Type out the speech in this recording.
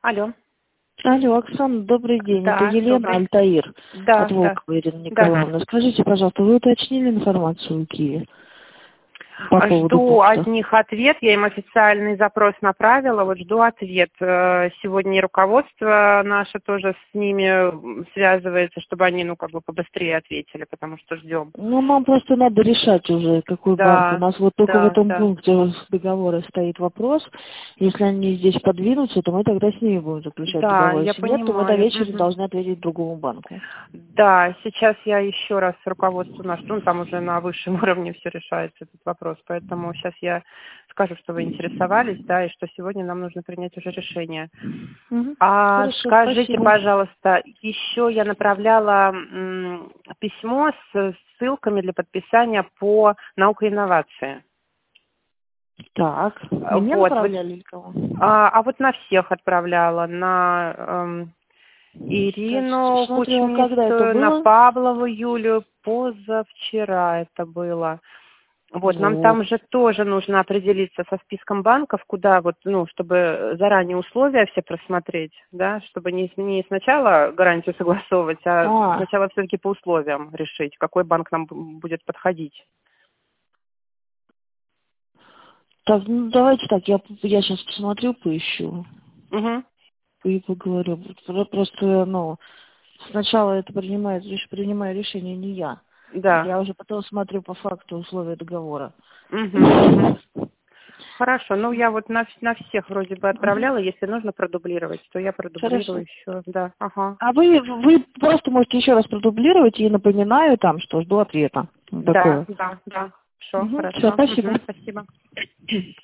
Алло. Алло, Оксана, добрый день. Да, Это Елена добрый. Альтаир Да, от Волкова Ирины да. Николаевны. Скажите, пожалуйста, вы уточнили информацию в Киеве по поводу Жду пункта? от них ответ. Я им официальный запрос направила. Вот жду ответ. Сегодня и руководство наше тоже с ними связывается, чтобы они, побыстрее ответили, потому что ждем. Ну, нам просто надо решать уже, какой банк. У нас вот только в этом Да. пункте договора стоит вопрос. Если они здесь подвинутся, то мы тогда с ними будем заключать Да, договор. я Если нет, то мы до понимаю. вечера должны ответить другому банку. Да, сейчас я еще раз руководству нашу, там уже на высшем уровне все решается этот вопрос, поэтому сейчас я скажу, что вы интересовались, да, и что сегодня нам нужно принять уже решение. Хорошо, Скажите, спасибо. пожалуйста, еще я направляла письмо с ссылками для подписания по науке и инновации. Так, и мне Вот, направляли или кого? вот на всех отправляла, на Ирину Смотрю, а когда это Кучмистую, на было? Павлову Юлию, позавчера это было. Вот, нам там же тоже нужно определиться со списком банков, куда чтобы заранее условия все просмотреть, да, чтобы не сначала гарантию согласовывать, а сначала все-таки по условиям решить, какой банк нам будет подходить. Так, ну давайте так, я сейчас посмотрю, поищу Угу. и поговорю. Просто, сначала это принимаю решение не я. Да. Я уже потом смотрю по факту условия договора. Угу. Хорошо, я вот на всех вроде бы отправляла, если нужно продублировать, то я продублирую Хорошо. еще, да, ага. А вы просто можете еще раз продублировать и напоминаю там, что жду ответа. Вот Да, такое. да, хорошо, Все, хорошо. спасибо. Спасибо.